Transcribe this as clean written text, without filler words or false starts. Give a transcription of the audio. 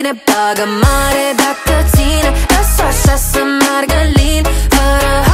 bine, bagă mare dacă ține. Lasă așa să meargă lin, fără